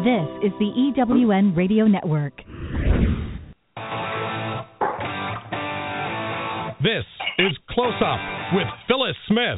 This is the EWN Radio Network. This is Close Up with Phyllis Smith.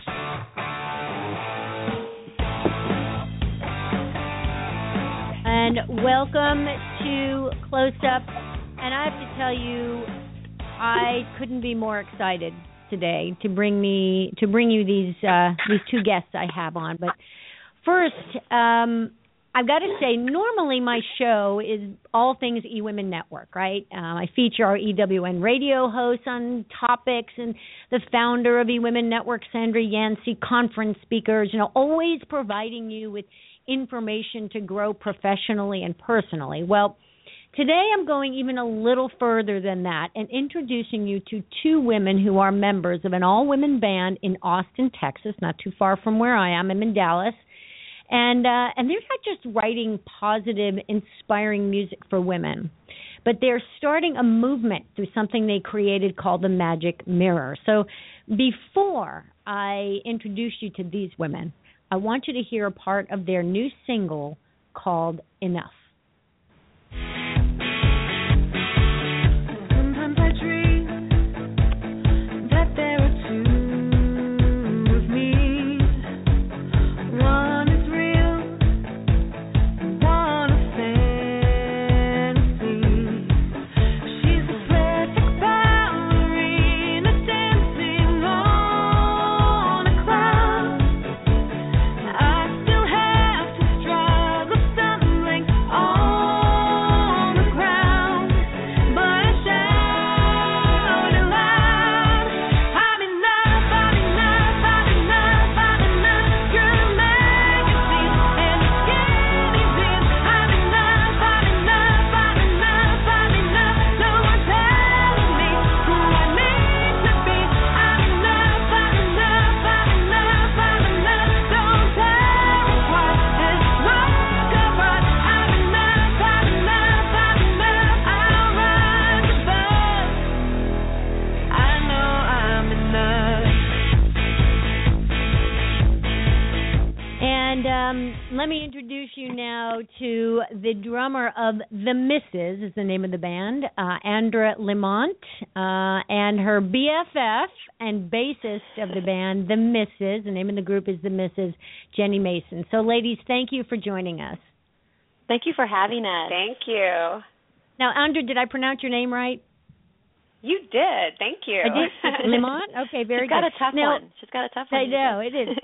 And welcome to Close Up. And I have to tell you, I couldn't be more excited today to bring you these two guests I have on. But first, I've got to say, normally my show is all things eWomen Network, right? I feature our EWN radio hosts on topics and the founder of eWomen Network, Sandra Yancey, conference speakers, always providing you with information to grow professionally and personally. Well, today I'm going even a little further than that and introducing you to two women who are members of an all-women band in Austin, Texas, not too far from where I am. I'm in Dallas. And they're not just writing positive, inspiring music for women, but they're starting a movement through something they created called the Magic Mirror. So before I introduce you to these women, I want you to hear a part of their new single called Enough. Let me introduce you now to the drummer of The Misses, is the name of the band, Andra Lamont, and her BFF and bassist of the band, The Misses. The name of the group is The Misses, Jenny Mason. So, ladies, thank you for joining us. Thank you for having us. Thank you. Now, Andra, did I pronounce your name right? You did. Thank you. I did. Lamont? Okay, very good. She's got a tough one. She's got a tough one. I know, it is.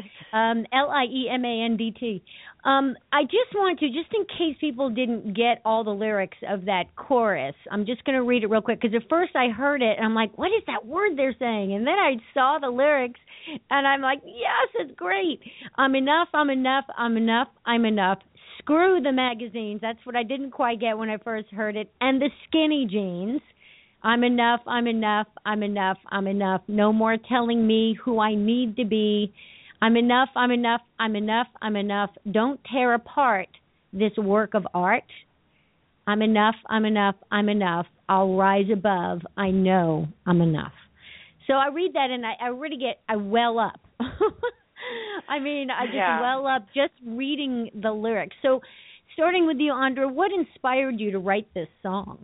Liemant. I just want to, just in case people didn't get all the lyrics of that chorus, I'm just going to read it real quick, because at first I heard it, and I'm like, what is that word they're saying? And then I saw the lyrics, and I'm like, yes, it's great. I'm enough, I'm enough, I'm enough, I'm enough. Screw the magazines. That's what I didn't quite get when I first heard it. And the skinny jeans. I'm enough, I'm enough, I'm enough, I'm enough. No more telling me who I need to be. I'm enough, I'm enough, I'm enough, I'm enough. Don't tear apart this work of art. I'm enough, I'm enough, I'm enough. I'll rise above. I know I'm enough. So I read that and I well up. I mean, I just well up just reading the lyrics. So starting with you, Andra, what inspired you to write this song?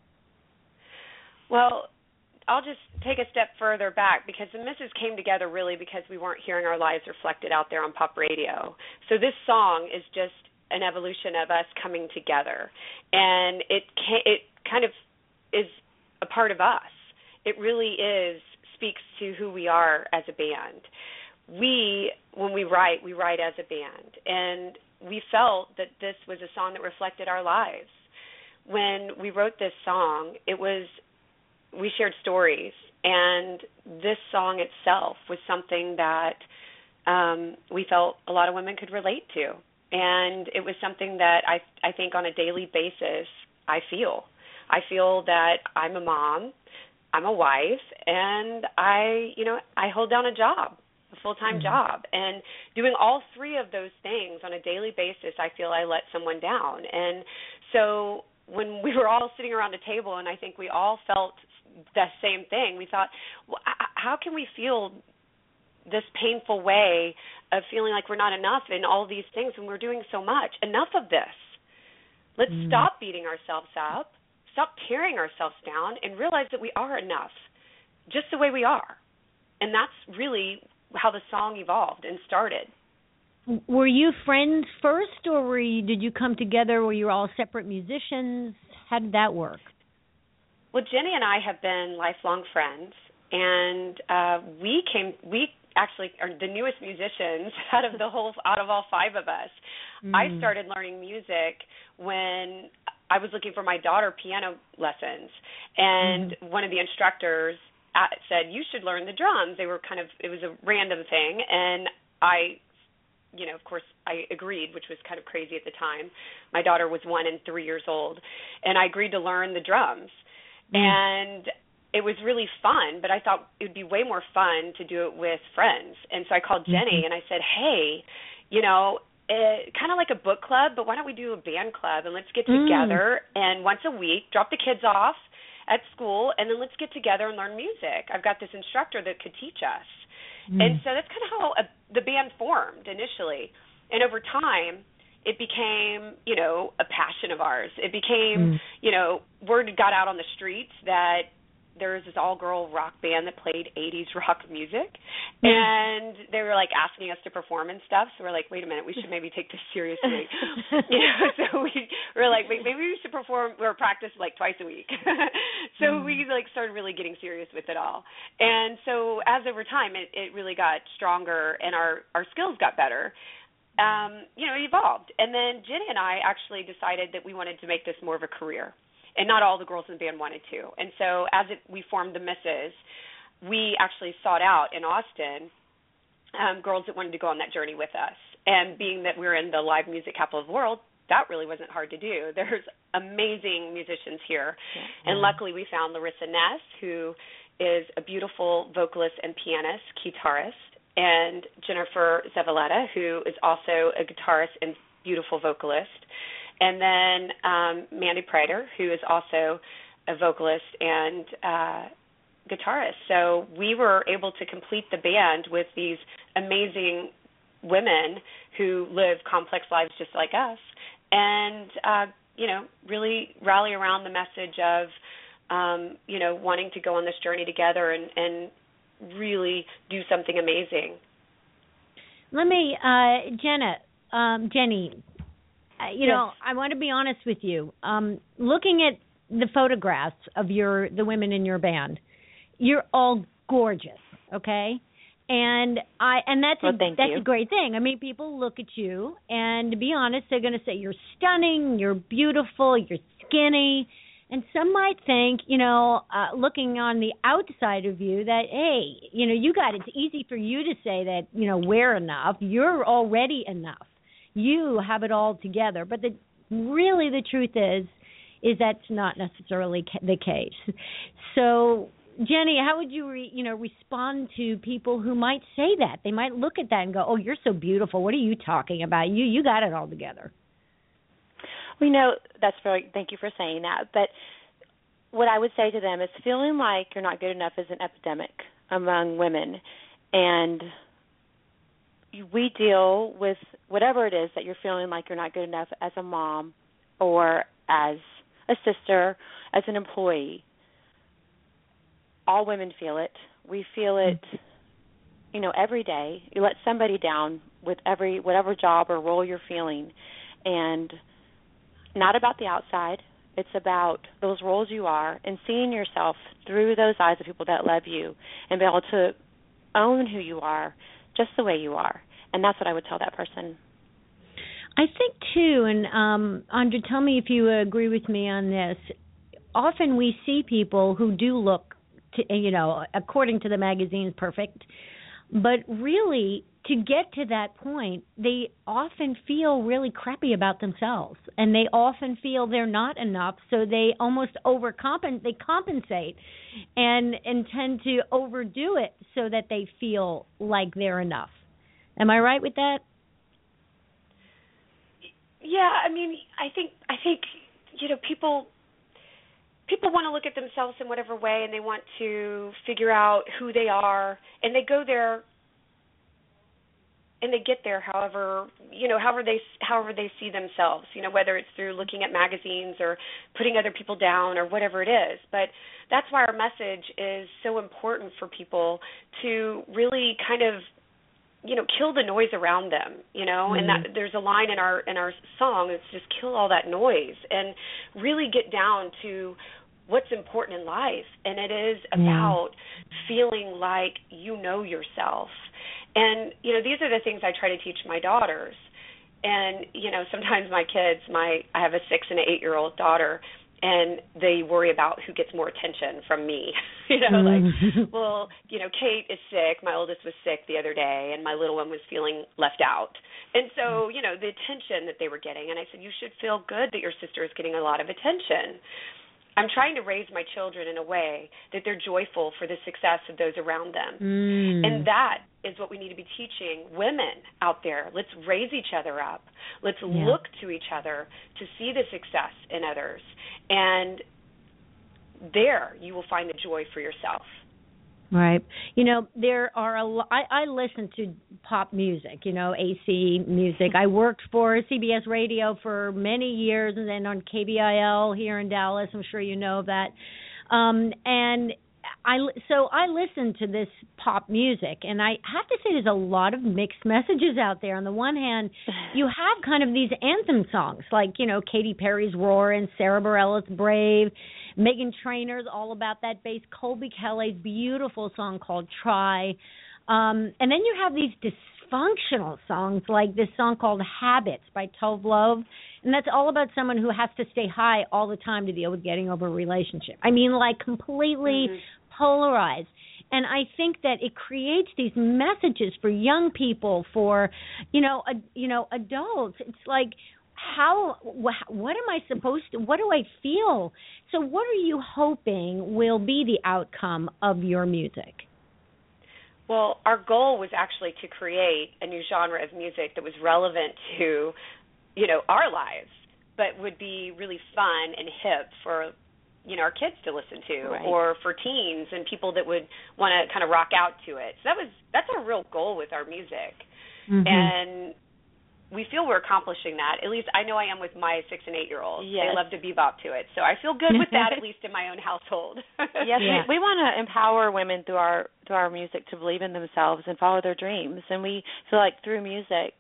Well, I'll just take a step further back, because the Misses came together really because we weren't hearing our lives reflected out there on pop radio. So this song is just an evolution of us coming together, and it kind of is a part of us. It really speaks to who we are as a band. When we write as a band, and we felt that this was a song that reflected our lives. When we wrote this song, we shared stories, and this song itself was something that we felt a lot of women could relate to, and it was something that I think on a daily basis I feel that I'm a mom, I'm a wife, and I hold down a job, a full-time job, and doing all three of those things on a daily basis, I feel I let someone down. And so when we were all sitting around a table, and I think we all felt the same thing, we thought, well, how can we feel this painful way of feeling like we're not enough in all these things when we're doing so much? Enough of this. Let's stop beating ourselves up, stop tearing ourselves down, and realize that we are enough, just the way we are. And that's really how the song evolved and started. Were you friends first, or did you come together? Were you all separate musicians? How did that work? Well, Jenny and I have been lifelong friends, and we actually are the newest musicians out of all five of us. I started learning music when I was looking for my daughter piano lessons, and one of the instructors said, "You should learn the drums." It was a random thing, and of course, I agreed, which was kind of crazy at the time. My daughter was 1 and 3 years old, and I agreed to learn the drums. And it was really fun, but I thought it would be way more fun to do it with friends. And so I called Jenny, and I said, hey, kind of like a book club, but why don't we do a band club, and let's get together, and once a week, drop the kids off at school, and then let's get together and learn music. I've got this instructor that could teach us. And so that's kind of how the band formed initially. And over time, it became, a passion of ours. It became, word got out on the streets that there was this all-girl rock band that played 80s rock music. And they were, asking us to perform and stuff. So we're like, wait a minute, we should maybe take this seriously. So we were like, maybe we should perform or practice, twice a week. So we, started really getting serious with it all. And so as over time, it really got stronger and our skills got better. It evolved. And then Jenny and I actually decided that we wanted to make this more of a career. And not all the girls in the band wanted to. And so we formed the Misses, we actually sought out in Austin girls that wanted to go on that journey with us. And being that we're in the live music capital of the world, that really wasn't hard to do. There's amazing musicians here. And luckily we found Larissa Ness, who is a beautiful vocalist and pianist, guitarist, and Jennifer Zavaleta, who is also a guitarist and beautiful vocalist. And then Mandy Prater, who is also a vocalist and guitarist. So we were able to complete the band with these amazing women who live complex lives just like us and, really rally around the message of, wanting to go on this journey together and really do something amazing. Let me, Jenny, I want to be honest with you. Looking at the photographs of the women in your band, you're all gorgeous, okay? And that's a great thing. I mean, people look at you, and to be honest, they're going to say you're stunning, you're beautiful, you're skinny, and some might think, looking on the outside of you, that hey, it's easy for you to say that we're enough. You're already enough. You have it all together. But the truth is that's not necessarily the case. So, Jenny, how would you respond to people who might say that? They might look at that and go, "Oh, you're so beautiful. What are you talking about? You got it all together." Thank you for saying that. But what I would say to them is feeling like you're not good enough is an epidemic among women. And we deal with whatever it is that you're feeling like you're not good enough as a mom or as a sister, as an employee. All women feel it. We feel it, every day. You let somebody down with whatever job or role you're feeling. And not about the outside. It's about those roles you are and seeing yourself through those eyes of people that love you and be able to own who you are just the way you are. And that's what I would tell that person. I think, too, and Andra, tell me if you agree with me on this, often we see people who do look, according to the magazines, perfect, but really, to get to that point, they often feel really crappy about themselves, and they often feel they're not enough, so they almost compensate and tend to overdo it so that they feel like they're enough. Am I right with that? Yeah, I think people want to look at themselves in whatever way, and they want to figure out who they are, and they go there and they get there however they see themselves, whether it's through looking at magazines or putting other people down or whatever it is. But that's why our message is so important for people to really kind of kill the noise around them, and that there's a line in our song that's just kill all that noise and really get down to what's important in life. And it is about feeling like you know yourself. And, these are the things I try to teach my daughters. And, sometimes my kids, I have a 6 and an 8-year-old daughter, and they worry about who gets more attention from me. Kate is sick. My oldest was sick the other day, and my little one was feeling left out. And so, the attention that they were getting. And I said, you should feel good that your sister is getting a lot of attention. I'm trying to raise my children in a way that they're joyful for the success of those around them. And that is what we need to be teaching women out there. Let's raise each other up. Let's look to each other to see the success in others. And there you will find the joy for yourself. Right. There are I listen to pop music, AC music. I worked for CBS Radio for many years, and then on KBIL here in Dallas. I'm sure you know of that. And I listen to this pop music, and I have to say there's a lot of mixed messages out there. On the one hand, you have kind of these anthem songs like, Katy Perry's Roar and Sarah Bareilles' Brave, Meghan Trainor's All About That Bass, Colby Kelly's beautiful song called Try. And then you have these dysfunctional songs like this song called Habits by Tove Lo. And that's all about someone who has to stay high all the time to deal with getting over a relationship. I mean, like completely polarized. And I think that it creates these messages for young people, for, adults. It's like, what am I supposed to, what do I feel? So what are you hoping will be the outcome of your music? Well, our goal was actually to create a new genre of music that was relevant to, our lives, but would be really fun and hip for, our kids to listen to, or for teens and people that would want to kind of rock out to it. So that's our real goal with our music. And we feel we're accomplishing that. At least I know I am with my 6 and 8-year-olds. Yes. They love to bebop to it. So I feel good with that, at least in my own household. Yes, we want to empower women through our music to believe in themselves and follow their dreams. And we feel like through music,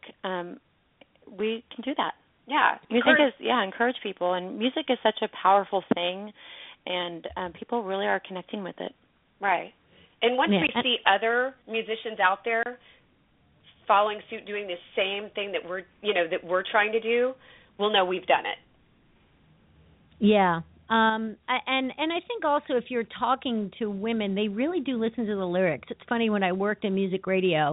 we can do that. Yeah. Music encourage people. And music is such a powerful thing, and people really are connecting with it. Right. And once we see other musicians out there following suit, doing the same thing that we're trying to do, we'll know we've done it. Yeah. And I think also if you're talking to women, they really do listen to the lyrics. It's funny, when I worked in music radio,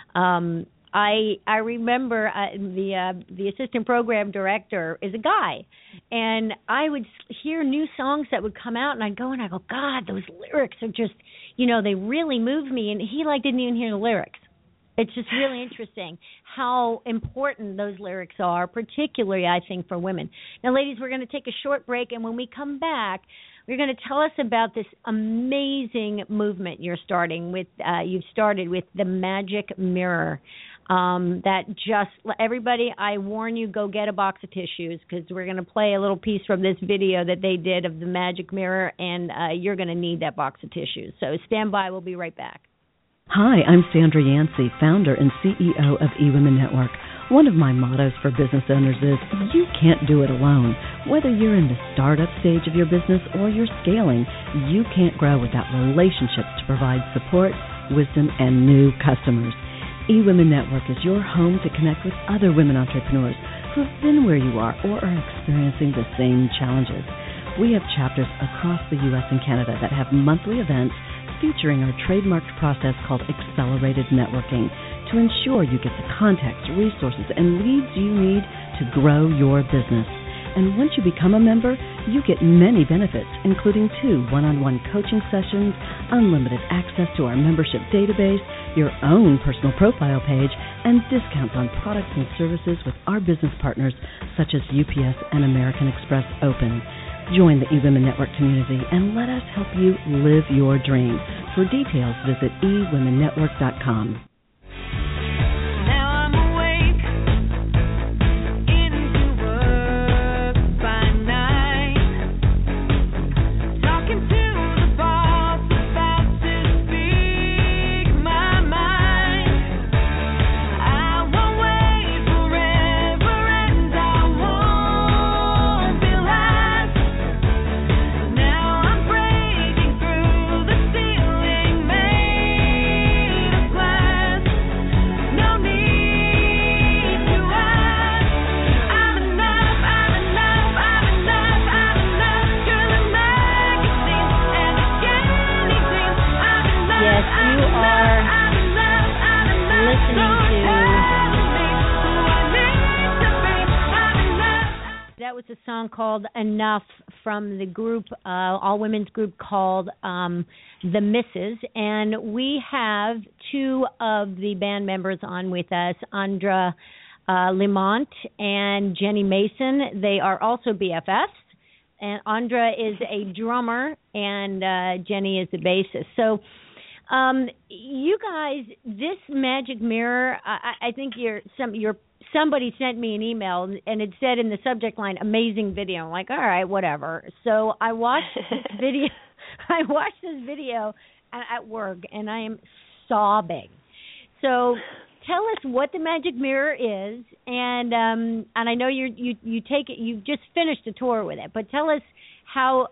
I remember the assistant program director is a guy, and I would hear new songs that would come out, and I'd go, God, those lyrics are just, they really move me. And he didn't even hear the lyrics. It's just really interesting how important those lyrics are, particularly, I think, for women. Now, ladies, we're going to take a short break, and when we come back, you're going to tell us about this amazing movement you've started with the Magic Mirror. Everybody, I warn you, go get a box of tissues, because we're going to play a little piece from this video that they did of the Magic Mirror, and you're going to need that box of tissues. So stand by. We'll be right back. Hi, I'm Sandra Yancey, founder and CEO of eWomen Network. One of my mottos for business owners is, you can't do it alone. Whether you're in the startup stage of your business or you're scaling, you can't grow without relationships to provide support, wisdom, and new customers. eWomen Network is your home to connect with other women entrepreneurs who have been where you are or are experiencing the same challenges. We have chapters across the U.S. and Canada that have monthly events featuring our trademarked process called Accelerated Networking to ensure you get the contacts, resources, and leads you need to grow your business. And once you become a member, you get many benefits, including 2 one-on-one coaching sessions, unlimited access to our membership database, your own personal profile page, and discounts on products and services with our business partners such as UPS and American Express Open. Join the eWomen Network community and let us help you live your dream. For details, visit eWomenNetwork.com. Now that was a song called Enough from the group, all-women's group called The Misses. And we have two of the band members on with us, Andra Limont and Jenny Mason. They are also BFFs. And Andra is a drummer, and Jenny is the bassist. So you guys, this magic mirror, I think somebody sent me an email, and it said in the subject line, amazing video. I'm like, all right, whatever. So I watched this video. I watched this video at work, and I am sobbing. So tell us what the magic mirror is, and I know you take it. You just finished a tour with it, but tell us how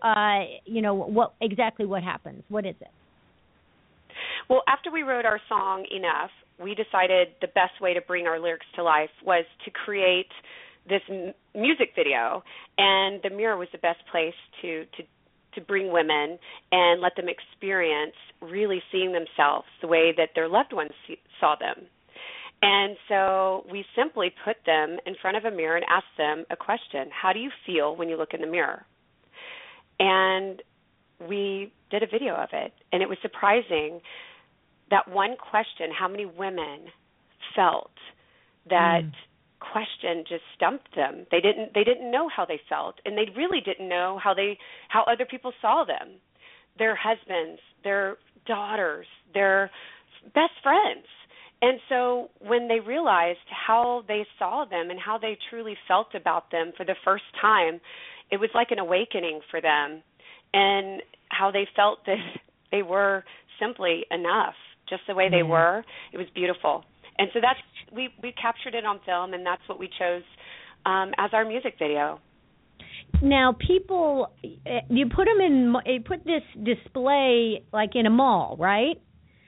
what happens. What is it? Well, after we wrote our song Enough, we decided the best way to bring our lyrics to life was to create this music video, and the mirror was the best place to bring women and let them experience really seeing themselves the way that their loved ones saw them. And so we simply put them in front of a mirror and asked them a question: how do you feel when you look in the mirror? And we did a video of it, and it was surprising that one question, how many women felt that question just stumped them. They didn't know how they felt, and they really didn't know how other people saw them, their husbands, their daughters, their best friends. And so when they realized how they saw them and how they truly felt about them for the first time, it was like an awakening for them, and how they felt that they were simply enough, just the way they were. It was beautiful. And so that's we captured it on film, and that's what we chose as our music video. Now, people, you put this display like in a mall, right?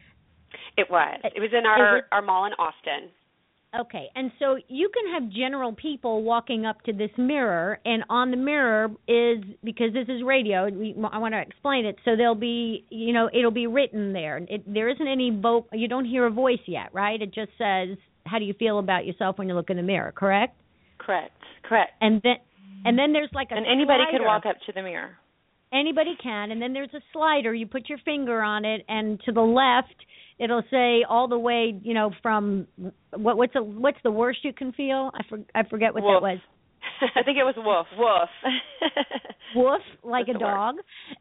It was. It was in our mall in Austin. Okay, and so you can have general people walking up to this mirror, and on the mirror is, because this is radio, I want to explain it, so there'll be, it'll be written there. There isn't any you don't hear a voice yet, right? It just says, how do you feel about yourself when you look in the mirror, correct? Correct. And then there's like and anybody could walk up to the mirror. Anybody can, and then there's a slider. You put your finger on it, and to the left, it'll say all the way, from what's the worst you can feel? I forget what woof. That was. I think it was woof. Woof, like a dog,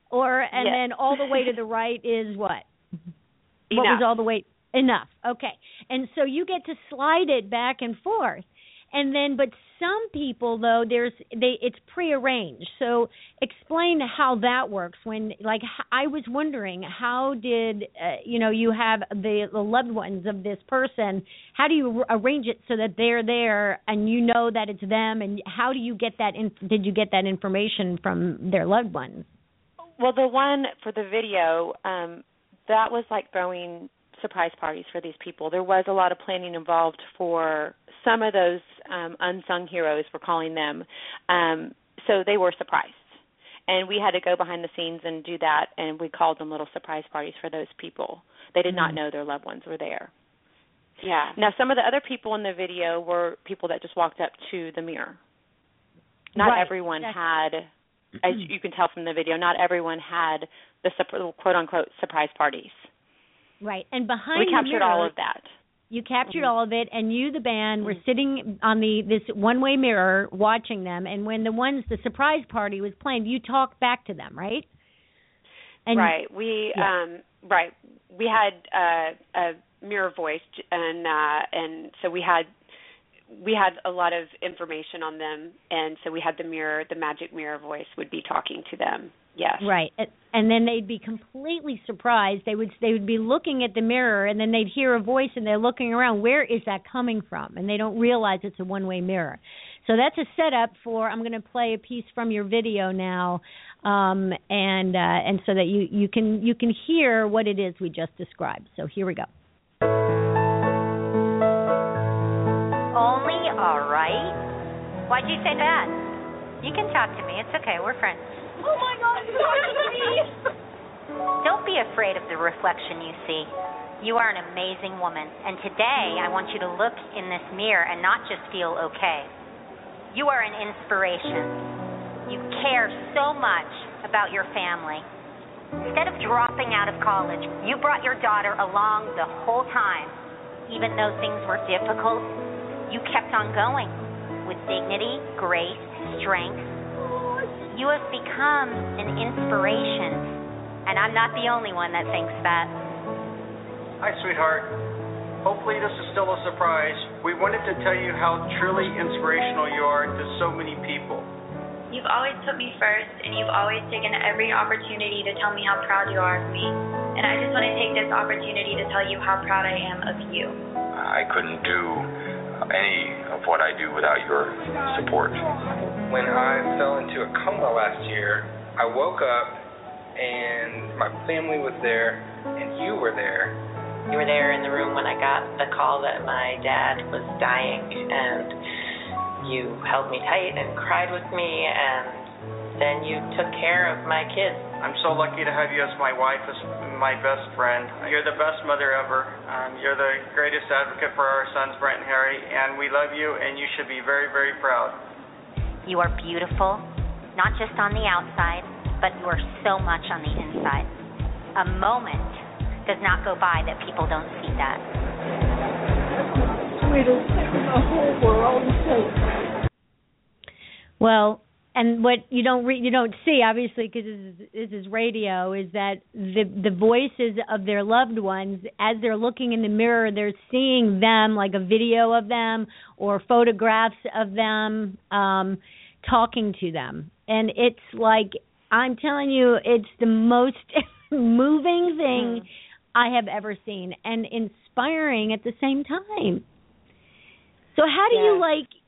then all the way to the right is what? Enough. What was all the way? Enough. Okay, and so you get to slide it back and forth. And then, but some people though, it's prearranged. So explain how that works. When, like, I was wondering, how did you have the loved ones of this person? How do you arrange it so that they're there and you know that it's them? And how do you get that? Did you get that information from their loved ones? Well, the one for the video, that was like throwing surprise parties for these people. There was a lot of planning involved for some of those unsung heroes, we're calling them. So they were surprised. And we had to go behind the scenes and do that, and we called them little surprise parties for those people. They did not know their loved ones were there. Yeah. Now, some of the other people in the video were people that just walked up to the mirror. Not everyone had, as you can tell from the video, not everyone had the quote-unquote surprise parties. Right, and behind we captured all of that. You captured all of it, and you, the band, were sitting on this one-way mirror watching them. And when the surprise party was playing, you talked back to them, right? And right. We we had a mirror voice, and so we had a lot of information on them, and so we had the magic mirror voice would be talking to them. Yes. Right. And then they'd be completely surprised. They would be looking at the mirror, and then they'd hear a voice, and they're looking around. Where is that coming from? And they don't realize it's a one-way mirror. So that's a setup for, I'm going to play a piece from your video now, and so that you can hear what it is we just described. So here we go. Only all right? Why'd you say that? You can talk to me. It's okay. We're friends. Oh, my God, talk to me. Don't be afraid of the reflection you see. You are an amazing woman, and today I want you to look in this mirror and not just feel okay. You are an inspiration. You care so much about your family. Instead of dropping out of college, you brought your daughter along the whole time. Even though things were difficult, you kept on going with dignity, grace, strength. You have become an inspiration, and I'm not the only one that thinks that. Hi, sweetheart. Hopefully this is still a surprise. We wanted to tell you how truly inspirational you are to so many people. You've always put me first, and you've always taken every opportunity to tell me how proud you are of me. And I just want to take this opportunity to tell you how proud I am of you. I couldn't do any of what I do without your support. When I fell into a coma last year, I woke up and my family was there and you were there. You were there in the room when I got the call that my dad was dying, and you held me tight and cried with me, and then you took care of my kids. I'm so lucky to have you as my wife, as my best friend. You're the best mother ever. You're the greatest advocate for our sons, Brent and Harry, and we love you, and you should be very, very proud. You are beautiful, not just on the outside, but you are so much on the inside. A moment does not go by that people don't see that. Sweetest thing in the whole world. Well, and what you don't see, obviously, because this is radio, is that the voices of their loved ones, as they're looking in the mirror, they're seeing them, like a video of them or photographs of them talking to them. And it's like, I'm telling you, it's the most moving thing I have ever seen, and inspiring at the same time. So how do you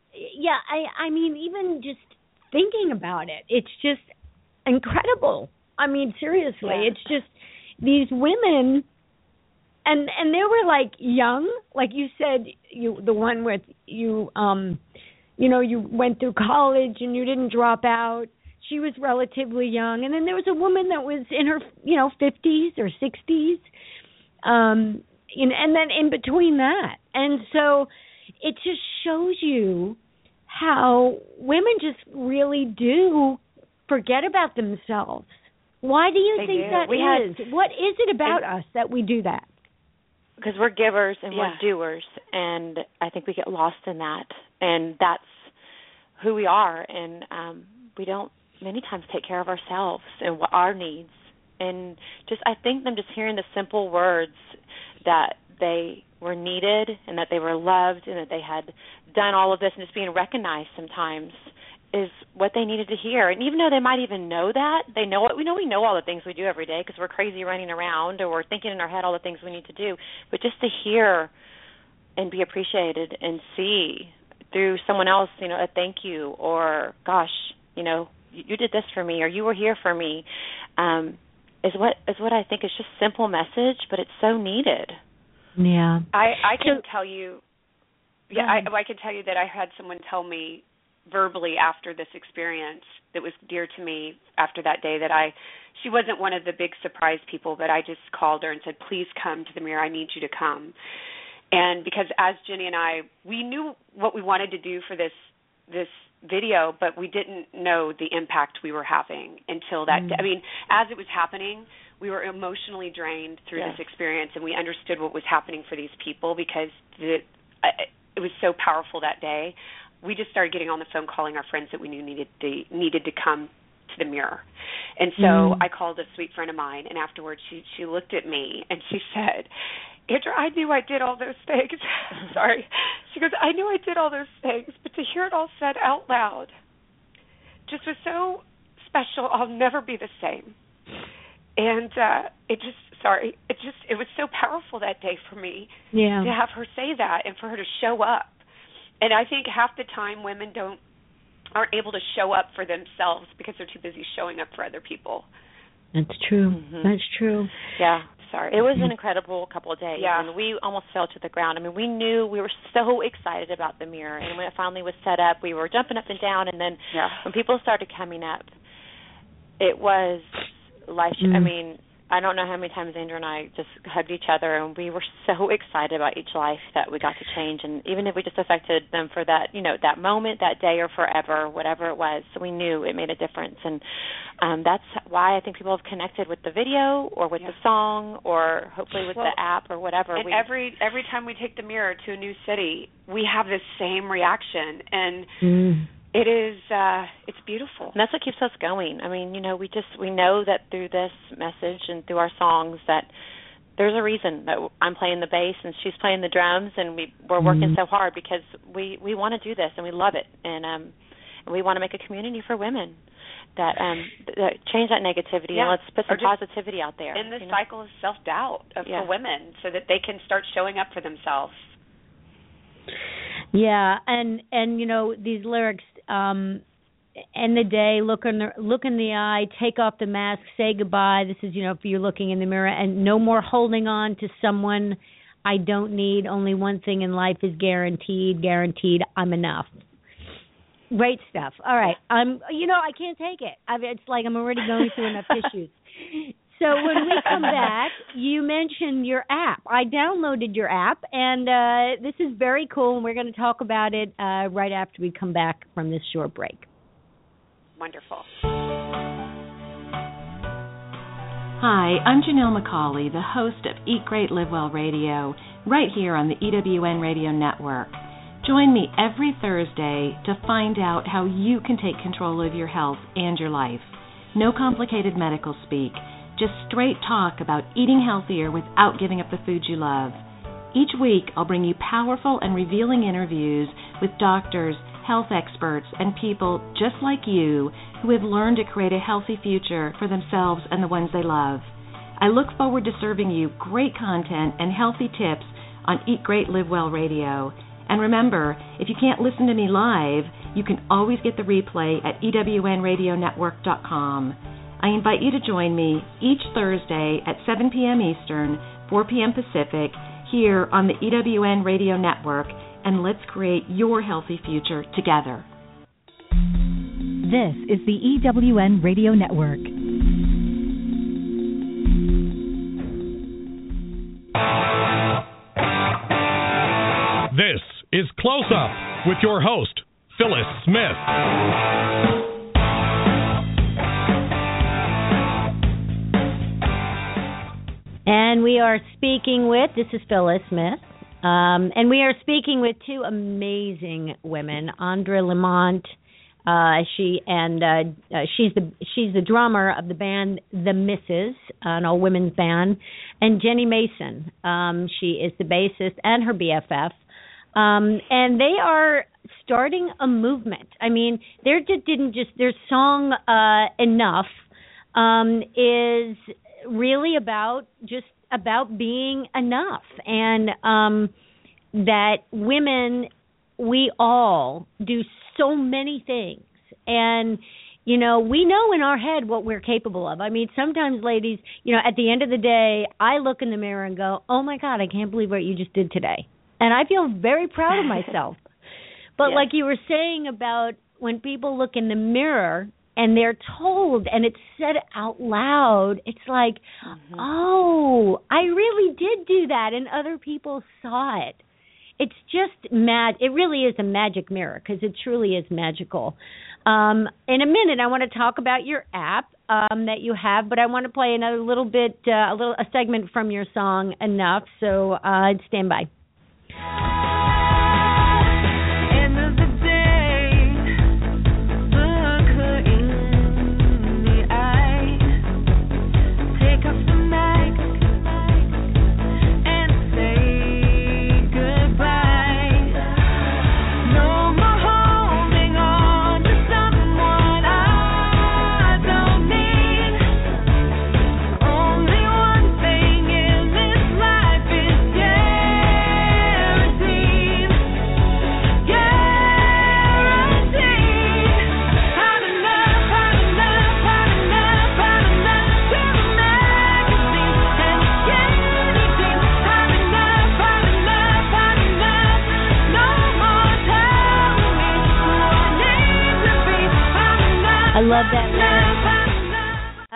I mean, even just thinking about it, it's just incredible. I mean, seriously, it's just these women, and they were like young, like you said, the one with you, you went through college and you didn't drop out. She was relatively young, and then there was a woman that was in her, 50s or 60s, and then in between that, and so it just shows you how women just really do forget about themselves. Why do you think that is? What is it about us that we do that? Because we're givers and we're doers, and I think we get lost in that, and that's who we are, and we don't many times take care of ourselves and what our needs, and just I think them just hearing the simple words that they were needed and that they were loved and that they had done all of this and just being recognized sometimes is what they needed to hear. And even though they might even know that, they know it. We know all the things we do every day because we're crazy running around or we're thinking in our head all the things we need to do. But just to hear and be appreciated and see through someone else, a thank you or, gosh, you did this for me or you were here for me is what I think is just simple message, but it's so needed. Yeah. I can tell you, I can tell you that I had someone tell me verbally after this experience that was dear to me after that day that she wasn't one of the big surprise people, but I just called her and said, please come to the mirror. I need you to come. And because as Jenny and we knew what we wanted to do for this video, but we didn't know the impact we were having until that day. I mean, as it was happening, we were emotionally drained through this experience, and we understood what was happening for these people because it was so powerful that day. We just started getting on the phone calling our friends that we knew needed to come to the mirror. And so I called a sweet friend of mine, and afterwards she looked at me and she said, Andrea, I knew I did all those things. Sorry. She goes, I knew I did all those things, but to hear it all said out loud just was so special. I'll never be the same. And it was so powerful that day for me to have her say that and for her to show up. And I think half the time women aren't able to show up for themselves because they're too busy showing up for other people. That's true. That's true. Yeah. Sorry. It was an incredible couple of days, and we almost fell to the ground. I mean, we were so excited about the mirror, and when it finally was set up, we were jumping up and down, and then when people started coming up, it was life. I mean, I don't know how many times Andrew and I just hugged each other, and we were so excited about each life that we got to change. And even if we just affected them for that, that moment, that day, or forever, whatever it was, so we knew it made a difference. And that's why I think people have connected with the video or with the song or hopefully with the app or whatever. And every time we take the mirror to a new city, we have this same reaction. And it is, it's beautiful. And that's what keeps us going. I mean, we know that through this message and through our songs that there's a reason that I'm playing the bass and she's playing the drums, and we're working so hard because we want to do this and we love it, and we want to make a community for women that change that negativity and let's put some positivity out there. In this cycle of self-doubt for women, so that they can start showing up for themselves. Yeah, and these lyrics, end the day, look in the eye, take off the mask, say goodbye. This is, if you're looking in the mirror, and no more holding on to someone I don't need. Only one thing in life is guaranteed, I'm enough. Great stuff. All right. I can't take it. It's like I'm already going through enough tissues. So when we come back, you mentioned your app. I downloaded your app, and this is very cool, and we're going to talk about it right after we come back from this short break. Wonderful. Hi, I'm Janelle McCauley, the host of Eat Great, Live Well Radio, right here on the EWN Radio Network. Join me every Thursday to find out how you can take control of your health and your life. No complicated medical speak. Just straight talk about eating healthier without giving up the food you love. Each week, I'll bring you powerful and revealing interviews with doctors, health experts, and people just like you who have learned to create a healthy future for themselves and the ones they love. I look forward to serving you great content and healthy tips on Eat Great, Live Well Radio. And remember, if you can't listen to me live, you can always get the replay at EWNradionetwork.com. I invite you to join me each Thursday at 7 p.m. Eastern, 4 p.m. Pacific, here on the EWN Radio Network, and let's create your healthy future together. This is the EWN Radio Network. This is Close Up with your host, Phyllis Smith. And we are speaking with, this is Phyllis Smith, and we are speaking with two amazing women, Andrea Lamont, she's the drummer of the band The Misses, an all-women's band, and Jenny Mason. She is the bassist and her BFF. And they are starting a movement. I mean, their song Enough is really about being enough, and that women, we all do so many things, and we know in our head what we're capable of. I mean, sometimes, ladies, at the end of the day, I look in the mirror and go, oh my God, I can't believe what you just did today. And I feel very proud of myself. But like you were saying about when people look in the mirror and they're told and it's said out loud, it's like, oh, I really did do that, and other people saw it. It's just it really is a magic mirror, because it truly is magical. In a minute, I want to talk about your app that you have, but I want to play another little bit, a segment from your song, Enough, so stand by.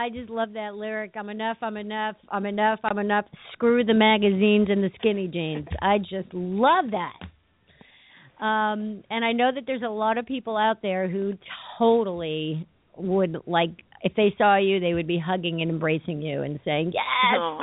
I just love that lyric. I'm enough, I'm enough, I'm enough, I'm enough. Screw the magazines and the skinny jeans. I just love that. And I know that there's a lot of people out there who totally would, like, if they saw you, they would be hugging and embracing you and saying, yes! Oh.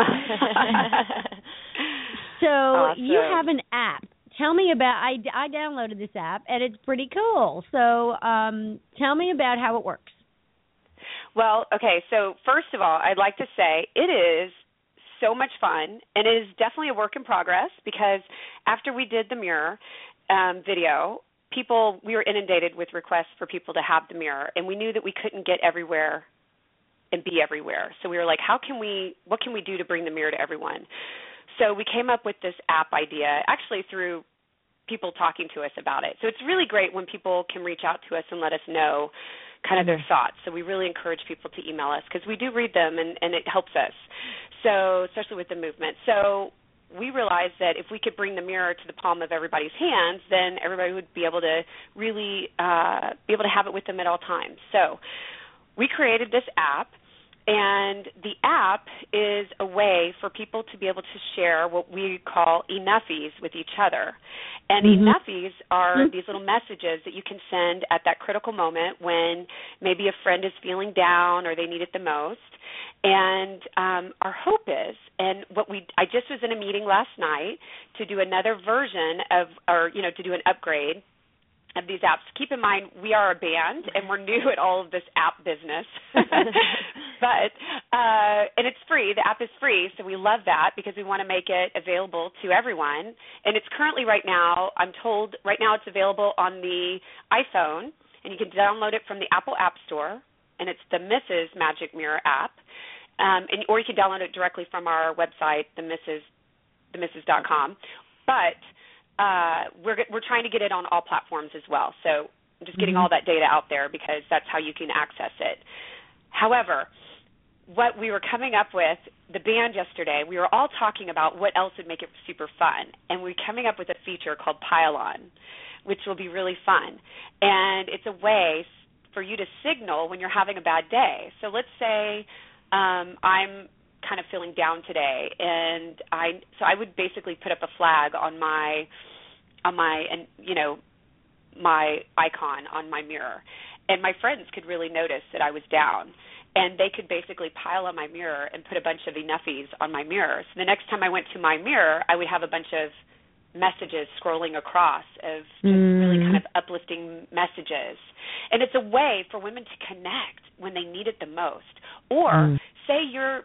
So awesome. You have an app. Tell me about, I downloaded this app, and it's pretty cool. So tell me about how it works. Well, okay, so first of all, I'd like to say it is so much fun, and it is definitely a work in progress because after we did the mirror video, we were inundated with requests for people to have the mirror, and we knew that we couldn't get everywhere and be everywhere. So we were like, what can we do to bring the mirror to everyone? So we came up with this app idea, actually through people talking to us about it. So it's really great when people can reach out to us and let us know kind of their thoughts. So we really encourage people to email us because we do read them and it helps us. So especially with the movement. So we realized that if we could bring the mirror to the palm of everybody's hands, then everybody would be able to really be able to have it with them at all times. So we created this app, and the app is a way for people to be able to share what we call enoughies with each other. And enoughies are these little messages that you can send at that critical moment when maybe a friend is feeling down or they need it the most. And our hope is, and I just was in a meeting last night to do another version of, to do an upgrade of these apps. Keep in mind, we are a band, and we're new at all of this app business. And it's free. The app is free, so we love that because we want to make it available to everyone. And it's currently right now, I'm told, right now it's available on the iPhone, and you can download it from the Apple App Store, and it's the Mrs. Magic Mirror app. Or you can download it directly from our website, themrs.com. But we're trying to get it on all platforms as well. So I'm just getting all that data out there because that's how you can access it. However, what we were coming up with, the band yesterday, we were all talking about what else would make it super fun. And we're coming up with a feature called Pile On, which will be really fun. And it's a way for you to signal when you're having a bad day. So let's say I'm kind of feeling down today, and I would basically put up a flag on my icon on my mirror, and my friends could really notice that I was down, and they could basically pile on my mirror and put a bunch of enoughies on my mirror. So the next time I went to my mirror, I would have a bunch of messages scrolling across of just really kind of uplifting messages. And it's a way for women to connect when they need it the most. Or say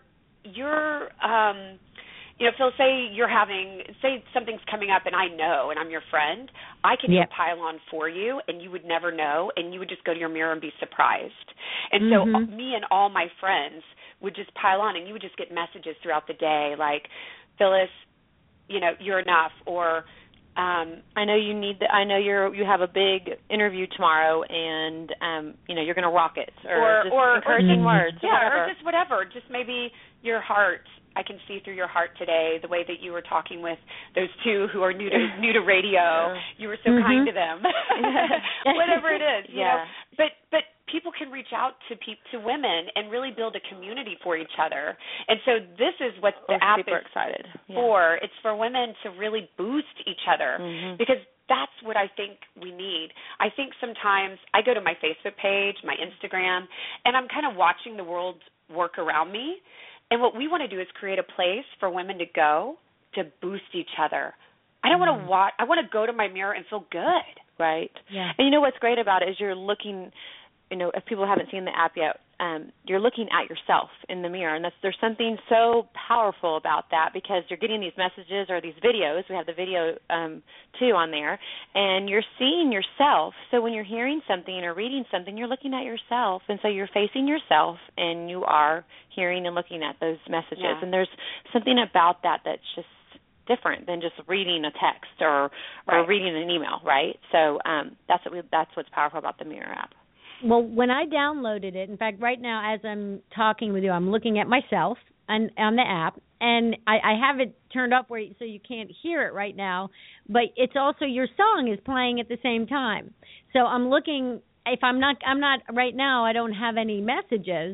Phil, say something's coming up and I know and I'm your friend, I can do a pile on for you and you would never know and you would just go to your mirror and be surprised. And so me and all my friends would just pile on and you would just get messages throughout the day like, Phyllis, you're enough, or I know you have a big interview tomorrow, and you're going to rock it, or encouraging words, or just whatever. Just maybe your heart. I can see through your heart today the way that you were talking with those two who are new to radio. You were so kind to them. Whatever it is, you know. But people can reach out to women and really build a community for each other. And so this is what the app is excited for. It's for women to really boost each other because that's what I think we need. I think sometimes I go to my Facebook page, my Instagram, and I'm kind of watching the world work around me. And what we want to do is create a place for women to go to boost each other. I don't want to watch. I want to go to my mirror and feel good. Right. Yeah. And what's great about it is you're looking, if people haven't seen the app yet, you're looking at yourself in the mirror. And there's something so powerful about that because you're getting these messages or these videos. We have the video, too, on there. And you're seeing yourself. So when you're hearing something or reading something, you're looking at yourself. And so you're facing yourself and you are hearing and looking at those messages. Yeah. And there's something about that that's just different than just reading a text or reading an email, right? So that's what's powerful about the Mirror app. Well, when I downloaded it, in fact, right now as I'm talking with you, I'm looking at myself on the app, and I have it turned up so you can't hear it right now, but it's also your song is playing at the same time. So I'm looking. If I'm not right now, I don't have any messages,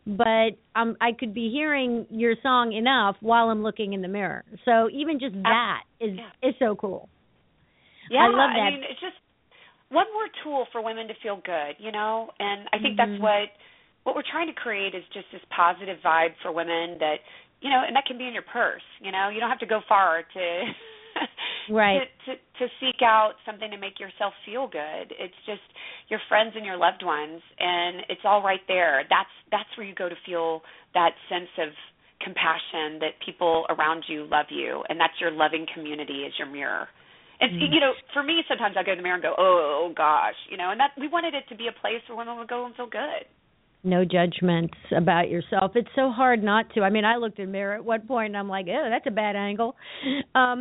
but I could be hearing your song enough while I'm looking in the mirror. So even just that is so cool. Yeah, I love that. I mean, it's just one more tool for women to feel good, you know? And I think that's what we're trying to create is just this positive vibe for women that, you know, and that can be in your purse, you know? You don't have to go far to right. to seek out something to make yourself feel good. It's just your friends and your loved ones, and it's all right there. That's where you go to feel that sense of compassion that people around you love you, and that's your loving community is your mirror. And, you know, for me, sometimes I go to the mirror and go, oh, gosh, you know, and that we wanted it to be a place where women would go and feel good. No judgments about yourself. It's so hard not to. I mean, I looked in the mirror at one point and I'm like, oh, that's a bad angle. Well,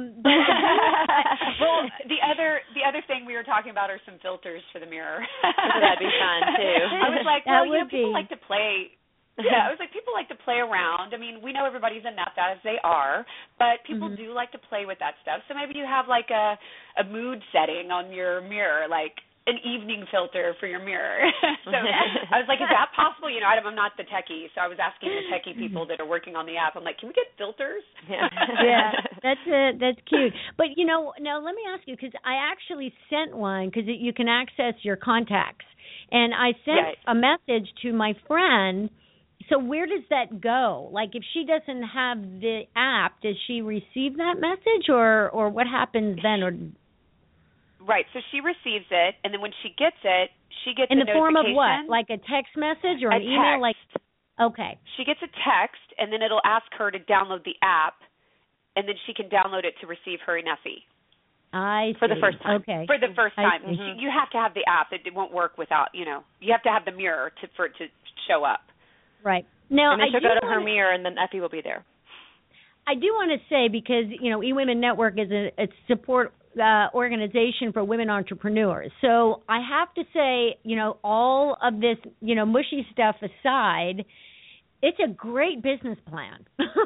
the other thing we were talking about are some filters for the mirror. That'd be fun too. I was like, well, you know, people like to play. Yeah, I was like, people like to play around. I mean, we know everybody's enough as they are, but people do like to play with that stuff. So maybe you have like a mood setting on your mirror, like an evening filter for your mirror. So I was like, is that possible? You know, I'm not the techie, so I was asking the techie people that are working on the app. I'm like, can we get filters? Yeah, that's cute. But, you know, now let me ask you, because I actually sent one, because you can access your contacts. And I sent a message to my friend. So where does that go? Like, if she doesn't have the app, does she receive that message, or what happens then? Or right. So she receives it, and then when she gets it, she gets in a the form of notification. what? Like a text message or an email? Like, okay. She gets a text, and then it'll ask her to download the app, and then she can download it to receive her Nephi. I see. For the first time. Okay. For the first time. Mm-hmm. You have to have the app. It won't work without, you know, you have to have the mirror for it to show up. Right. Now, and then she'll go to her mirror, and then Effie will be there. I do want to say, because, you know, eWomen Network is a support organization for women entrepreneurs. So I have to say, you know, all of this, you know, mushy stuff aside, it's a great business plan.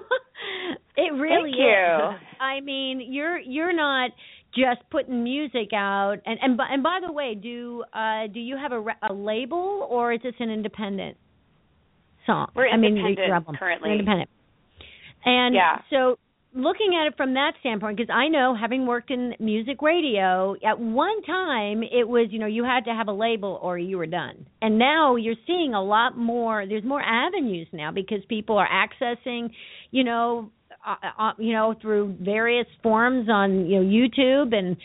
It really Thank you. is. I mean, you're not just putting music out. And by the way, do you have a label, or is this an independent song? We're independent currently. We're independent. And so looking at it from that standpoint, because I know, having worked in music radio, at one time it was, you know, you had to have a label or you were done. And now you're seeing a lot more. There's more avenues now, because people are accessing, you know, through various forms on, you know, YouTube and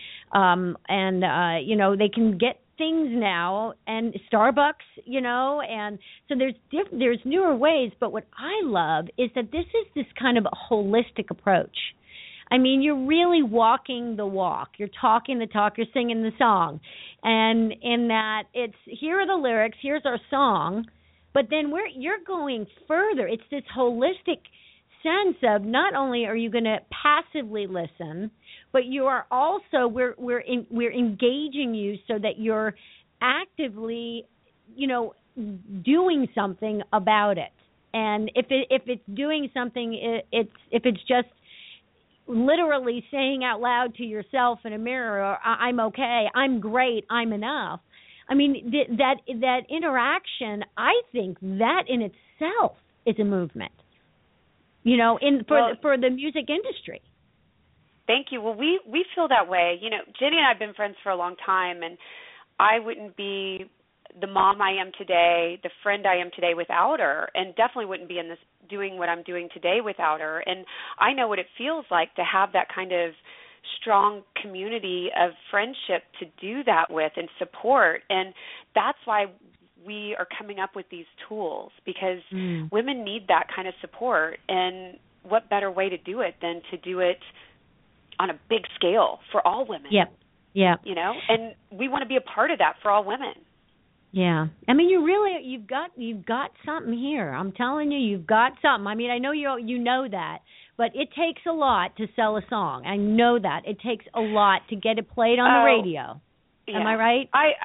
you know, they can get things now, and Starbucks, you know, and so there's newer ways. But what I love is that this is this kind of a holistic approach. I mean, you're really walking the walk. You're talking the talk. You're singing the song, and in that, it's here are the lyrics. Here's our song, but then you're going further. It's this holistic sense of not only are you going to passively listen, but you are also we're engaging you so that you're actively, you know, doing something about it. And if it's doing something, if it's just literally saying out loud to yourself in a mirror, I'm okay, I'm great, I'm enough. I mean, that interaction, I think that in itself is a movement. You know, for the music industry. Thank you. Well, we feel that way. You know, Jenny and I have been friends for a long time, and I wouldn't be the mom I am today, the friend I am today without her, and definitely wouldn't be in this doing what I'm doing today without her. And I know what it feels like to have that kind of strong community of friendship to do that with and support. And that's why we are coming up with these tools, because women need that kind of support. And what better way to do it than to do it on a big scale for all women? Yep. Yeah. You know, and we want to be a part of that for all women. Yeah. I mean, you've got something here. I'm telling you, you've got something. I mean, I know you know that, but it takes a lot to sell a song. I know that. It takes a lot to get it played on the radio. Yeah. Am I right?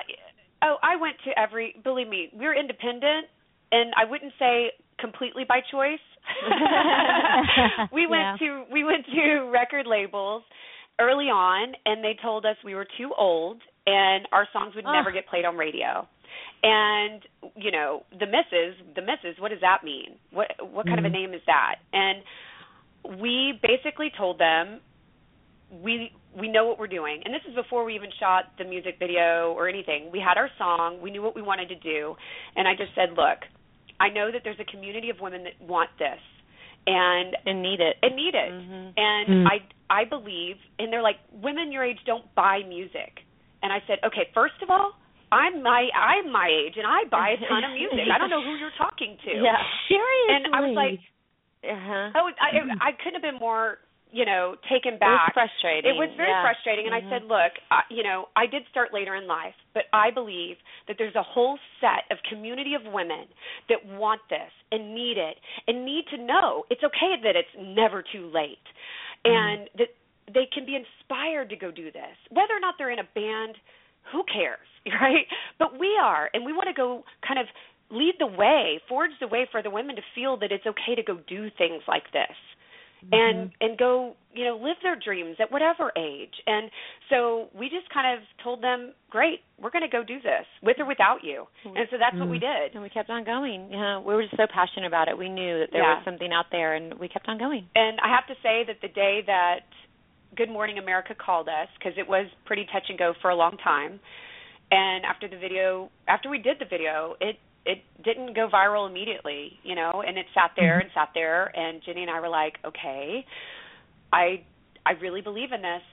I went to believe me, we're independent, and I wouldn't say completely by choice. We went to record labels early on, and they told us we were too old and our songs would never get played on radio. And, you know, the missus, what does that mean? What kind of a name is that? And we basically told them, we know what we're doing. And this is before we even shot the music video or anything. We had our song. We knew what we wanted to do. And I just said, look, I know that there's a community of women that want this. And need it. Mm-hmm. And I believe, and they're like, women your age don't buy music. And I said, okay, first of all, I'm my age, and I buy a ton of music. I don't know who you're talking to. Yeah, seriously. And I was like, I couldn't have been more, you know, taken back. It was frustrating. It was very frustrating. And I said, look, you know, I did start later in life, but I believe that there's a whole set of community of women that want this and need it and need to know it's okay that it's never too late and that they can be inspired to go do this. Whether or not they're in a band, who cares, right? But we are, and we want to go kind of lead the way, forge the way for the women to feel that it's okay to go do things like this. And go, you know, live their dreams at whatever age. And so we just kind of told them, great, we're going to go do this, with or without you. And so that's what we did. And we kept on going. We were just so passionate about it. We knew that there was something out there, and we kept on going. And I have to say that the day that Good Morning America called us, because it was pretty touch and go for a long time, and after we did the video, it didn't go viral immediately, you know, and it sat there, and Jenny and I were like, okay, I really believe in this.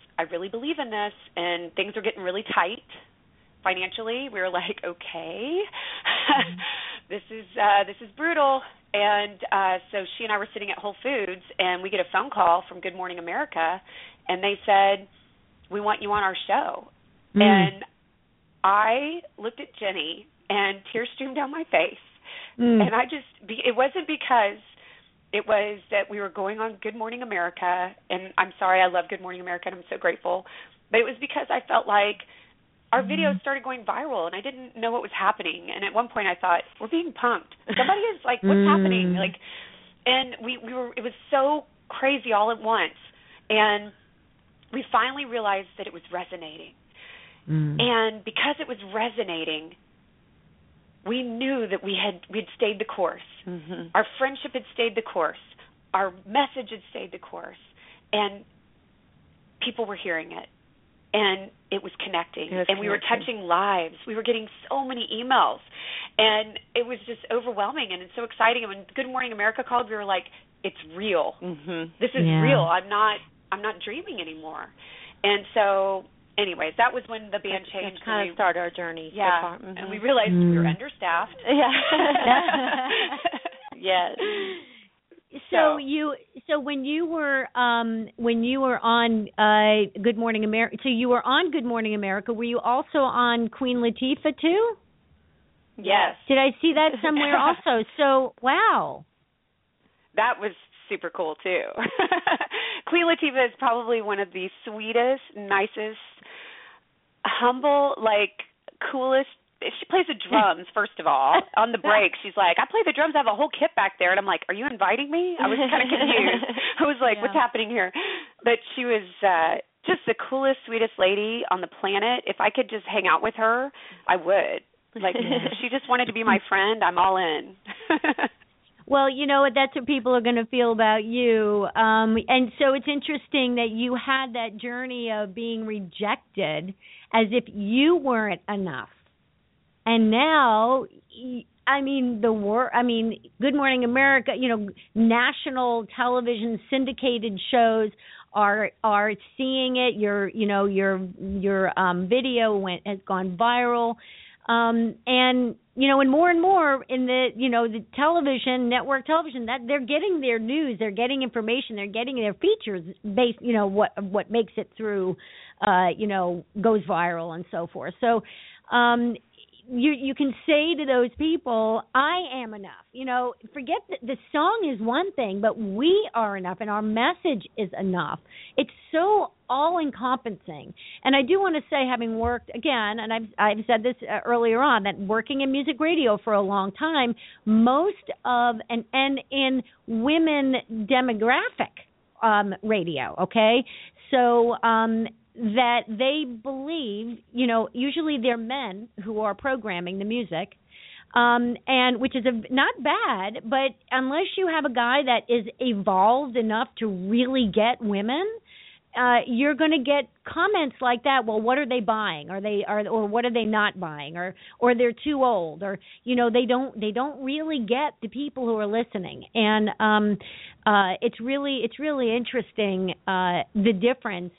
And things are getting really tight financially. We were like, okay, this is brutal. And so she and I were sitting at Whole Foods, and we get a phone call from Good Morning America, and they said, we want you on our show. And I looked at Jenny, and tears streamed down my face. And it wasn't because it was that we were going on Good Morning America, and I'm sorry, I love Good Morning America, and I'm so grateful, but it was because I felt like our videos started going viral, and I didn't know what was happening. And at one point I thought, we're being punked. Somebody is like, what's happening? Like, and it was so crazy all at once. And we finally realized that it was resonating. And because it was resonating, we knew that we'd stayed the course. Our friendship had stayed the course. Our message had stayed the course. And people were hearing it. And it was connecting. And we were touching lives. We were getting so many emails. And it was just overwhelming and it's so exciting. And when Good Morning America called, we were like, it's real. This is real. I'm not dreaming anymore. And so anyways, that was when the band changed. It kind of started our journey. Yeah, so far. And we realized we were understaffed. Yes. So when you were on Good Morning America, so you were on Good Morning America. Were you also on Queen Latifah too? Yes. Did I see that somewhere also? So wow. That was super cool too. Queen Latifah is probably one of the sweetest, nicest, humble, coolest. She plays the drums, first of all. On the break, she's like, I play the drums. I have a whole kit back there. And I'm like, are you inviting me? I was kind of confused. I was like, what's happening here? But she was just the coolest, sweetest lady on the planet. If I could just hang out with her, I would. If she just wanted to be my friend, I'm all in. Well, you know what? That's what people are going to feel about you. And so it's interesting that you had that journey of being rejected as if you weren't enough. And now, Good Morning America, national television syndicated shows are seeing it. Your video has gone viral. And more in the television, network television, that they're getting their news, they're getting information, they're getting their features based, what makes it through, goes viral and so forth. So, you can say to those people, I am enough. Forget that the song is one thing, but we are enough and our message is enough. It's so all-encompassing. And I do want to say, having worked, again, and I've said this earlier on, that working in music radio for a long time, most of, and in women demographic radio, okay? So that they believe, usually they're men who are programming the music, and which is not bad, but unless you have a guy that is evolved enough to really get women, you're going to get comments like that. Well, what are they buying? Or what are they not buying? Or they're too old? Or they don't really get the people who are listening. And it's really interesting the difference.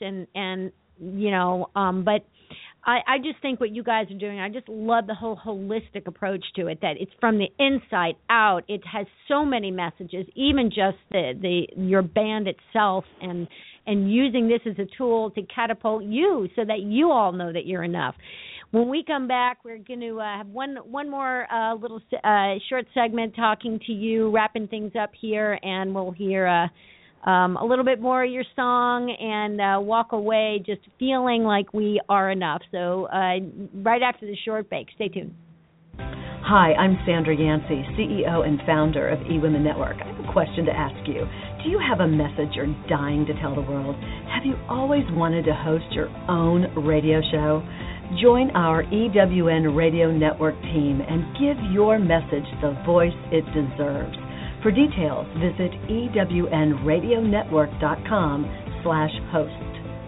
But I just think what you guys are doing, I just love the whole holistic approach to it, that it's from the inside out. It has so many messages, even just your band itself, and using this as a tool to catapult you so that you all know that you're enough. When we come back, we're going to have one more little short segment talking to you, wrapping things up here, and we'll hear a little bit more of your song and walk away just feeling like we are enough. So right after the short break, stay tuned. Hi, I'm Sandra Yancey, CEO and founder of eWomen Network. I have a question to ask you. Do you have a message you're dying to tell the world? Have you always wanted to host your own radio show? Join our EWN Radio Network team and give your message the voice it deserves. For details, visit ewnradionetwork.com/host.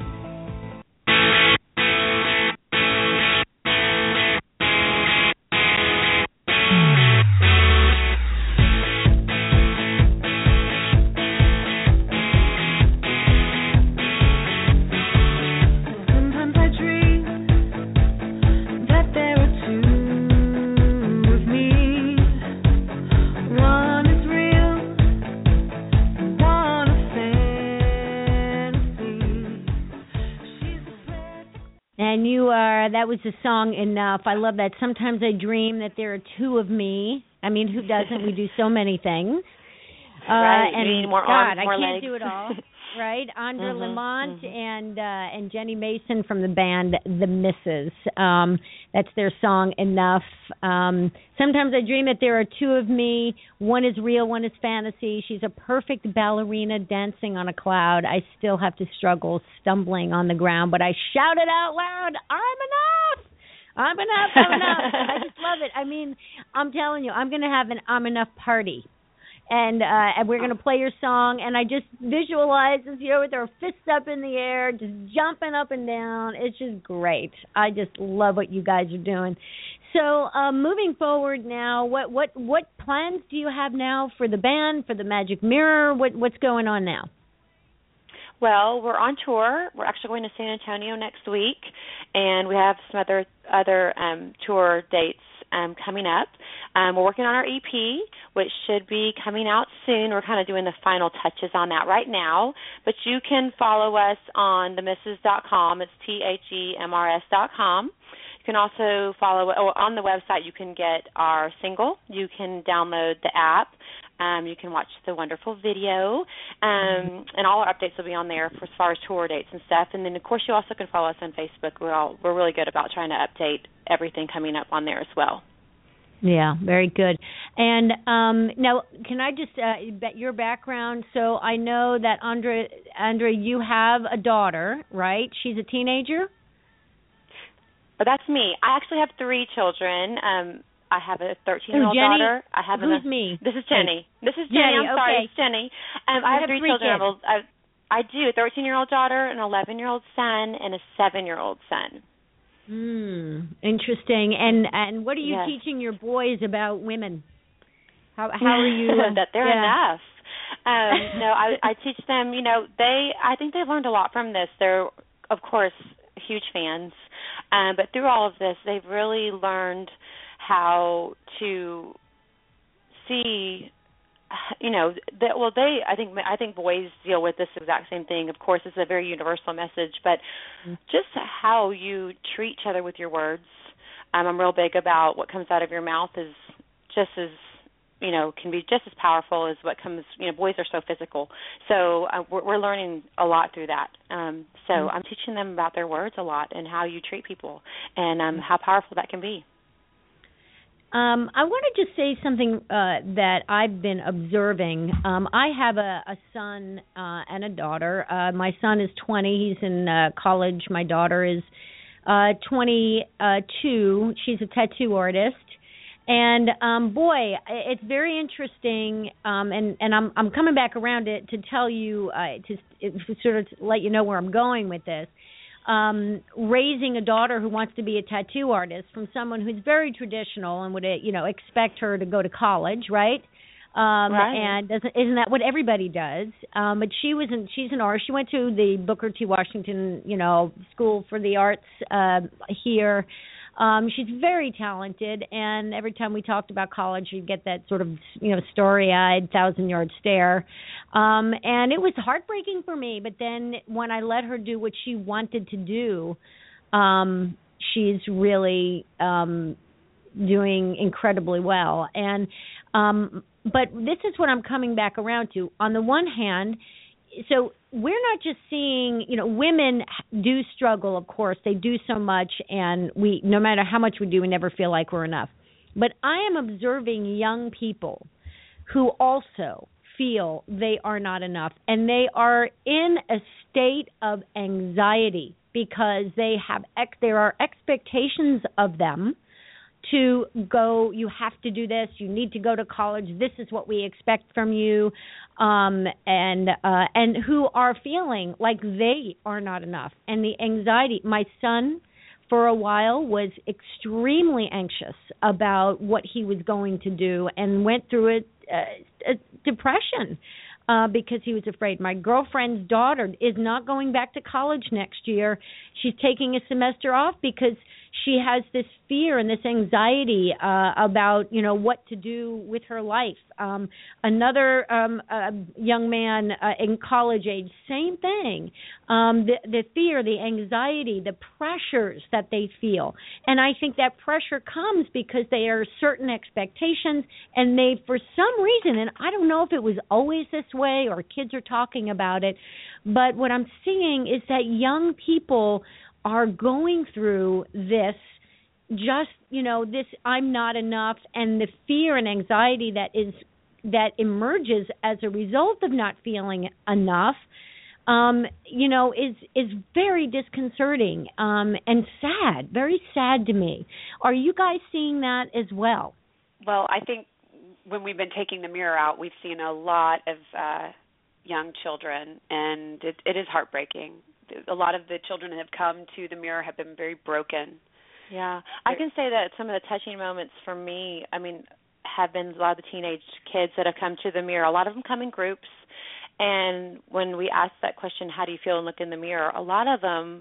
That was the song Enough. I love that. Sometimes I dream that there are two of me. I mean, who doesn't? We do so many things. Right. And you need more God, arms, more I can't legs. do it all. Right? Andra Lamont and Jenny Mason from the band The Misses. That's their song Enough. Sometimes I dream that there are two of me. One is real, one is fantasy. She's a perfect ballerina dancing on a cloud. I still have to struggle stumbling on the ground, but I shout it out loud, I'm enough! I'm enough, I'm enough. I just love it. I mean, I'm telling you, I'm going to have an I'm enough party. And we're going to play your song, and I just visualize us, with our fists up in the air, just jumping up and down. It's just great. I just love what you guys are doing. So moving forward now, what plans do you have now for the band, for the Magic Mirror? What's going on now? Well, we're on tour. We're actually going to San Antonio next week, and we have some other tour dates coming up. We're working on our EP, which should be coming out soon. We're kind of doing the final touches on that right now. But you can follow us on themisses.com. It's THEMRS.com. You can also follow on the website. You can get our single. You can download the app. You can watch the wonderful video, and all our updates will be on there for as far as tour dates and stuff. And then, of course, you also can follow us on Facebook. We're really good about trying to update everything coming up on there as well. Yeah, very good. And now, can I just your background? So I know that Andra, you have a daughter, right? She's a teenager. But that's me. I actually have 3 children. I have a 13-year-old daughter. I have Who's me? This is Jenny. This is Jenny. Jenny, I'm sorry, okay. it's Jenny. I have 3 children. Kids. I do, a 13-year-old daughter, an 11-year-old son, and a 7-year-old son. Interesting. And what are you teaching your boys about women? How are you? That they're enough. No, I teach them. I think they've learned a lot from this. They're, of course, huge fans, but through all of this, they've really learned how to see. I think boys deal with this exact same thing. Of course, it's a very universal message, but just how you treat each other with your words. I'm real big about what comes out of your mouth is just as, can be just as powerful as what comes. Boys are so physical, so we're learning a lot through that. So I'm teaching them about their words a lot and how you treat people and how powerful that can be. I want to just say something that I've been observing. I have a son and a daughter. My son is 20. He's in college. My daughter is 22. She's a tattoo artist. And boy, it's very interesting. And I'm coming back around to tell you to sort of let you know where I'm going with this. Raising a daughter who wants to be a tattoo artist from someone who's very traditional and would expect her to go to college, right? Right. And isn't that what everybody does? But she's an artist. She went to the Booker T. Washington, School for the Arts here. She's very talented, and every time we talked about college, you'd get that sort of, starry-eyed, 1,000-yard stare. And it was heartbreaking for me, but then when I let her do what she wanted to do, she's really doing incredibly well. And but this is what I'm coming back around to. On the one hand, so we're not just seeing, women do struggle, of course. They do so much, and no matter how much we do, we never feel like we're enough. But I am observing young people who also feel they are not enough, and they are in a state of anxiety because there are expectations of them to go, you have to do this, you need to go to college, this is what we expect from you, and who are feeling like they are not enough. And the anxiety, my son for a while was extremely anxious about what he was going to do and went through a depression because he was afraid. My girlfriend's daughter is not going back to college next year. She's taking a semester off because she has this fear and this anxiety about, what to do with her life. Another young man in college age, same thing. The fear, the anxiety, the pressures that they feel. And I think that pressure comes because there are certain expectations, and they, for some reason, and I don't know if it was always this way or kids are talking about it, but what I'm seeing is that young people are going through this, this I'm not enough, and the fear and anxiety that emerges as a result of not feeling enough, is very disconcerting and sad, very sad to me. Are you guys seeing that as well? Well, I think when we've been taking the mirror out, we've seen a lot of young children, and it is heartbreaking. A lot of the children that have come to the mirror have been very broken. Yeah. I can say that some of the touching moments for me, have been a lot of the teenage kids that have come to the mirror. A lot of them come in groups, and when we ask that question, how do you feel, and look in the mirror, a lot of them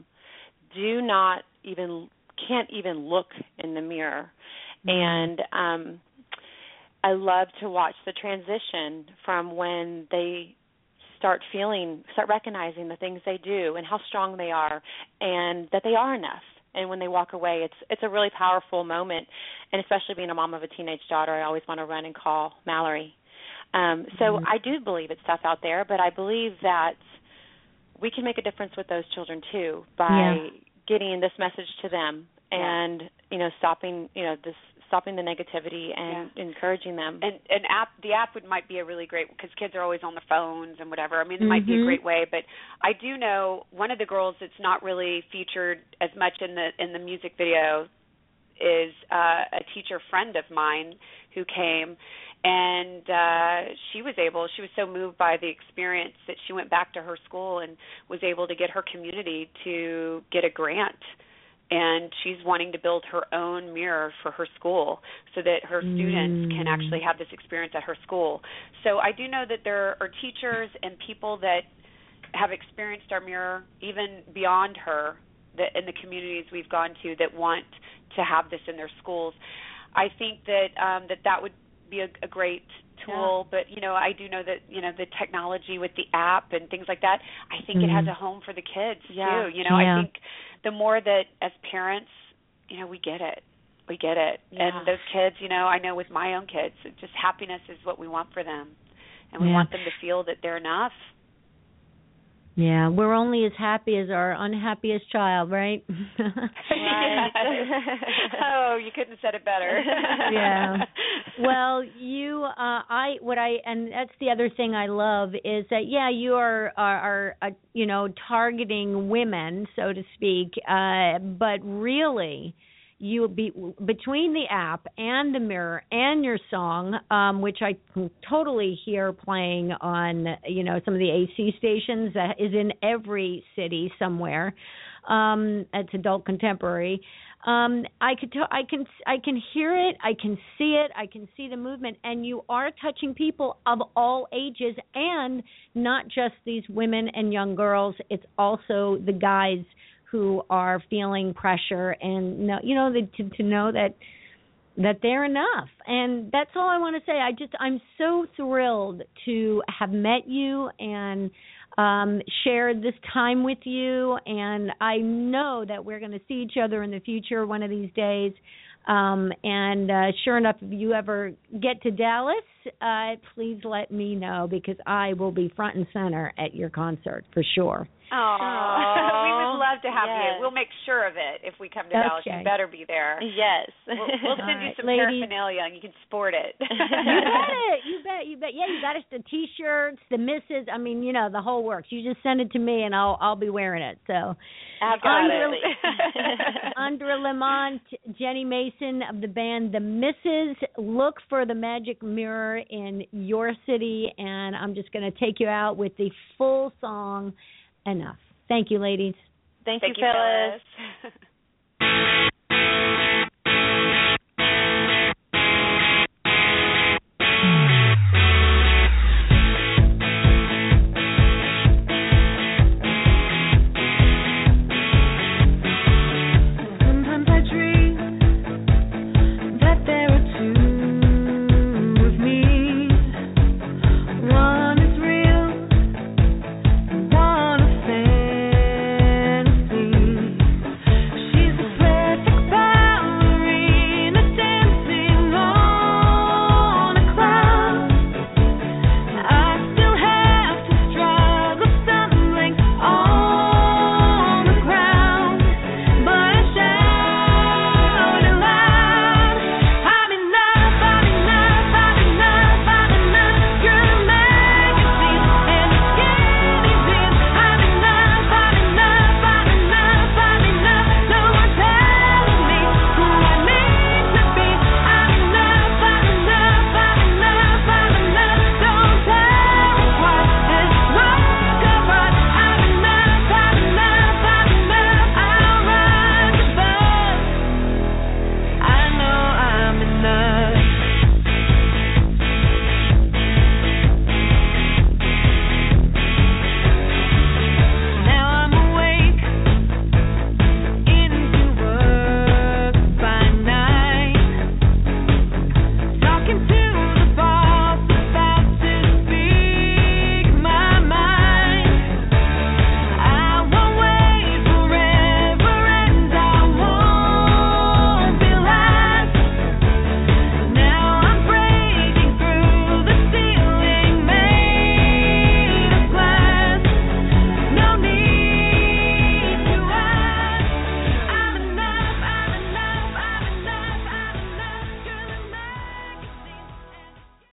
can't even look in the mirror. Mm-hmm. And I love to watch the transition from when they start recognizing the things they do and how strong they are and that they are enough. And when they walk away, it's a really powerful moment. And especially being a mom of a teenage daughter, I always want to run and call Mallory. So I do believe it's tough out there, but I believe that we can make a difference with those children too by getting this message to them and stopping the negativity and encouraging them. And the app might be a really great, because kids are always on their phones and whatever. It might be a great way. But I do know one of the girls that's not really featured as much in the music video is a teacher friend of mine who came, and she was so moved by the experience that she went back to her school and was able to get her community to get a grant. And she's wanting to build her own mirror for her school so that her students can actually have this experience at her school. So I do know that there are teachers and people that have experienced our mirror, even beyond her, that in the communities we've gone to, that want to have this in their schools. I think that that would be a great tool, but I do know that the technology with the app and things like that, I think it has a home for the kids too. I think the more that as parents, we get it. And those kids, I know with my own kids, just happiness is what we want for them, and we want them to feel that they're enough. Yeah, we're only as happy as our unhappiest child, right? Right. Oh, you couldn't have said it better. Yeah. Well, and that's the other thing I love is that you are targeting women, so to speak, but really you be between the app and the mirror and your song, which I can totally hear playing on some of the AC stations that is in every city somewhere. It's adult contemporary. I can hear it, I can see it, I can see the movement, and you are touching people of all ages, and not just these women and young girls. It's also the guys who are feeling pressure and to know that they're enough. And that's all I want to say. I'm so thrilled to have met you and shared this time with you, and I know that we're going to see each other in the future one of these days. And sure enough, if you ever get to Dallas, please let me know, because I will be front and center at your concert for sure. Oh, we would love to have you. We'll make sure of it if we come to Dallas. You better be there. Yes. We'll send you some ladies, paraphernalia and you can sport it. You bet. Yeah, you got us the T-shirts, the misses. I mean, the whole works. You just send it to me and I'll be wearing it. So, Andra Lemont, Jenny Mason of the band The Misses. Look for the magic mirror in your city, and I'm just going to take you out with the full song, Enough. Thank you, ladies. Thank you, Phyllis.